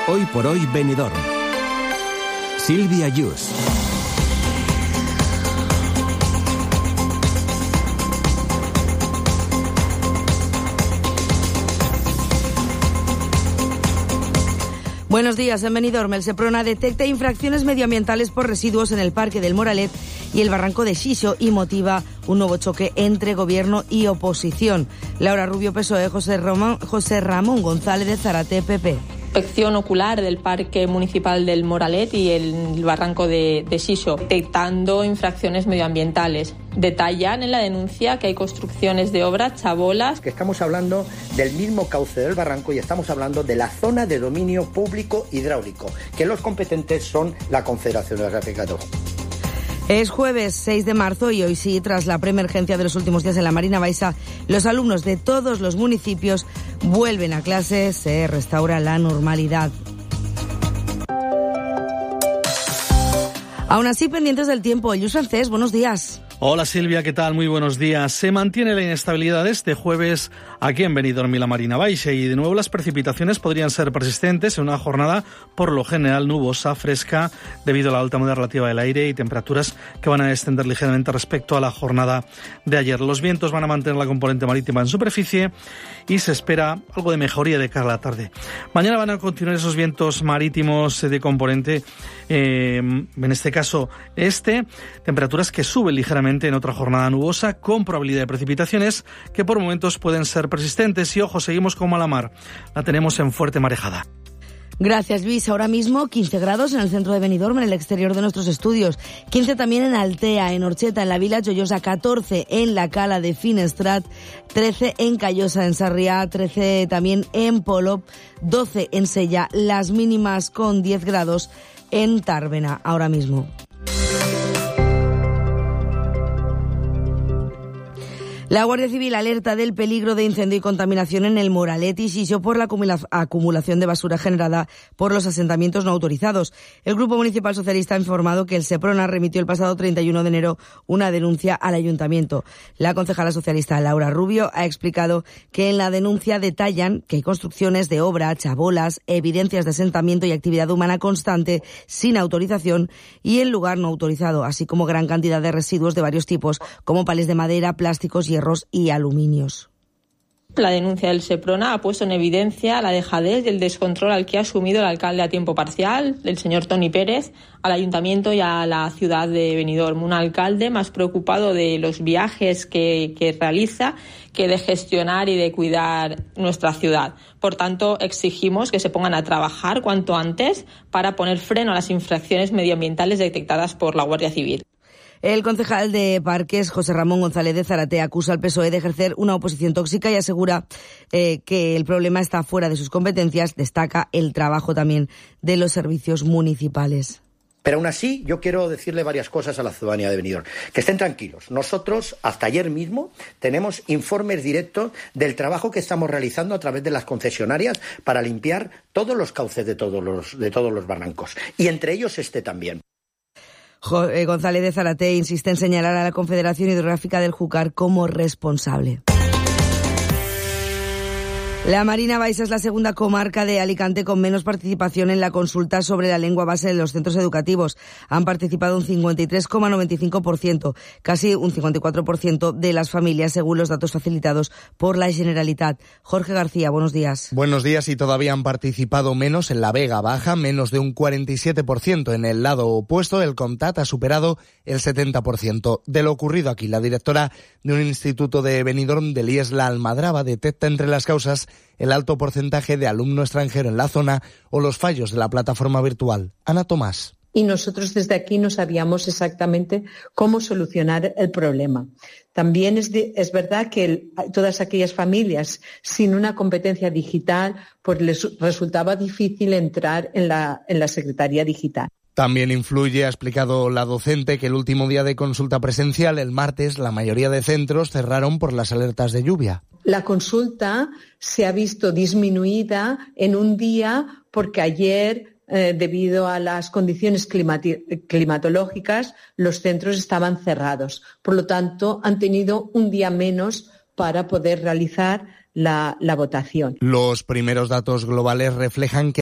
Hoy por hoy Benidorm. Silvia Yus. Buenos días, en Benidorm el Seprona detecta infracciones medioambientales por residuos en el Parque del Moralet y el barranco de Xixo y motiva un nuevo choque entre gobierno y oposición. Laura Rubio, PSOE, José Ramón González de Zárate, PP. Inspección ocular del Parque Municipal del Moralet y el barranco de Xixo, detectando infracciones medioambientales. Detallan en la denuncia que hay construcciones de obras chabolas. Que estamos hablando del mismo cauce del barranco y estamos hablando de la zona de dominio público hidráulico, que los competentes son la Confederación Hidrográfica del Ebro. Es jueves 6 de marzo y hoy sí, tras la preemergencia de los últimos días en la Marina Baixa, los alumnos de todos los municipios vuelven a clase, se restaura la normalidad. Aún así, pendientes del tiempo. Lluís Francés, buenos días. Hola Silvia, ¿qué tal? Muy buenos días. Se mantiene la inestabilidad este jueves aquí en Benidorm y la Marina Baixa y de nuevo las precipitaciones podrían ser persistentes en una jornada por lo general nubosa, fresca, debido a la alta humedad relativa del aire y temperaturas que van a descender ligeramente respecto a la jornada de ayer. Los vientos van a mantener la componente marítima en superficie y se espera algo de mejoría de cara a la tarde. Mañana van a continuar esos vientos marítimos de componente, en este caso temperaturas que suben ligeramente en otra jornada nubosa con probabilidad de precipitaciones que por momentos pueden ser persistentes. Y ojo, seguimos con mala mar. La tenemos en fuerte marejada. Gracias, Luis. Ahora mismo 15 grados en el centro de Benidorm, en el exterior de nuestros estudios. 15 también en Altea, en Orcheta, en la Vila Joyosa. 14 en la Cala de Finestrat. 13 en Callosa, en Sarriá. 13 también en Polop. 12 en Sella. Las mínimas con 10 grados en Tárvena ahora mismo. La Guardia Civil alerta del peligro de incendio y contaminación en el Moralet y Xixo por la acumulación de basura generada por los asentamientos no autorizados. El Grupo Municipal Socialista ha informado que el Seprona remitió el pasado 31 de enero una denuncia al Ayuntamiento. La concejala socialista Laura Rubio ha explicado que en la denuncia detallan que hay construcciones de obra, chabolas, evidencias de asentamiento y actividad humana constante sin autorización y en lugar no autorizado, así como gran cantidad de residuos de varios tipos, como pales de madera, plásticos, hierros y aluminios. La denuncia del Seprona ha puesto en evidencia la dejadez y el descontrol al que ha asumido el alcalde a tiempo parcial, el señor Toni Pérez, al ayuntamiento y a la ciudad de Benidorm. Un alcalde más preocupado de los viajes que realiza que de gestionar y de cuidar nuestra ciudad. Por tanto, exigimos que se pongan a trabajar cuanto antes para poner freno a las infracciones medioambientales detectadas por la Guardia Civil. El concejal de Parques, José Ramón González de Zárate, acusa al PSOE de ejercer una oposición tóxica y asegura que el problema está fuera de sus competencias. Destaca el trabajo también de los servicios municipales. Pero aún así, yo quiero decirle varias cosas a la ciudadanía de Benidorm. Que estén tranquilos. Nosotros, hasta ayer mismo, tenemos informes directos del trabajo que estamos realizando a través de las concesionarias para limpiar todos los cauces de todos los barrancos. Y entre ellos también. González de Zárate insiste en señalar a la Confederación Hidrográfica del Júcar como responsable. La Marina Baixa es la segunda comarca de Alicante con menos participación en la consulta sobre la lengua base de los centros educativos. Han participado un 53,95%, casi un 54% de las familias, según los datos facilitados por la Generalitat. Jorge García, buenos días. Buenos días, y todavía han participado menos en la Vega Baja, menos de un 47%. En el lado opuesto, el Comtat ha superado el 70%. De lo ocurrido aquí, la directora de un instituto de Benidorm, de l'IES La Almadraba, detecta entre las causas el alto porcentaje de alumno extranjero en la zona o los fallos de la plataforma virtual. Ana Tomás. Y nosotros desde aquí no sabíamos exactamente cómo solucionar el problema. También es verdad que todas aquellas familias sin una competencia digital, pues les resultaba difícil entrar en la Secretaría Digital. También influye, ha explicado la docente, que el último día de consulta presencial, el martes, la mayoría de centros cerraron por las alertas de lluvia. La consulta se ha visto disminuida en un día porque ayer, debido a las condiciones climatológicas, los centros estaban cerrados. Por lo tanto, han tenido un día menos para poder realizar la votación. Los primeros datos globales reflejan que